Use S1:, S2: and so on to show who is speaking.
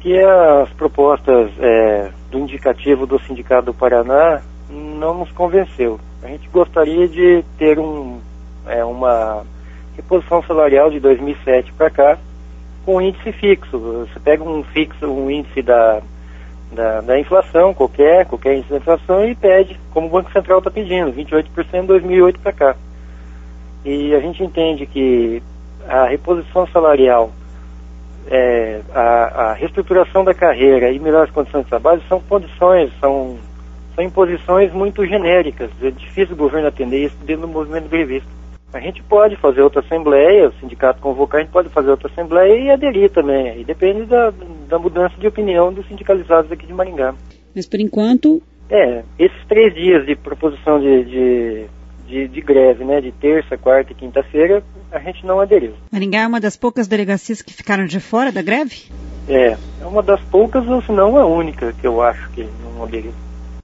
S1: que as propostas do indicativo do Sindicato do Paraná não nos convenceu. A gente gostaria de ter uma reposição salarial de 2007 para cá com índice fixo. Você pega um índice da inflação, qualquer índice da inflação, e pede, como o Banco Central está pedindo, 28% de 2008 para cá. E a gente entende que a reposição salarial, a reestruturação da carreira e melhores condições de trabalho são imposições muito genéricas. É difícil o governo atender isso dentro do movimento grevista. A gente pode fazer outra assembleia, o sindicato convocar, a gente pode fazer outra assembleia e aderir também. E depende da mudança de opinião dos sindicalizados aqui de Maringá.
S2: Mas por enquanto...
S1: esses 3 dias de proposição de greve, né, de terça, quarta e quinta-feira, a gente não aderiu.
S2: Maringá é uma das poucas delegacias que ficaram de fora da greve?
S1: É uma das poucas, ou se não a única, que eu acho que não aderiu.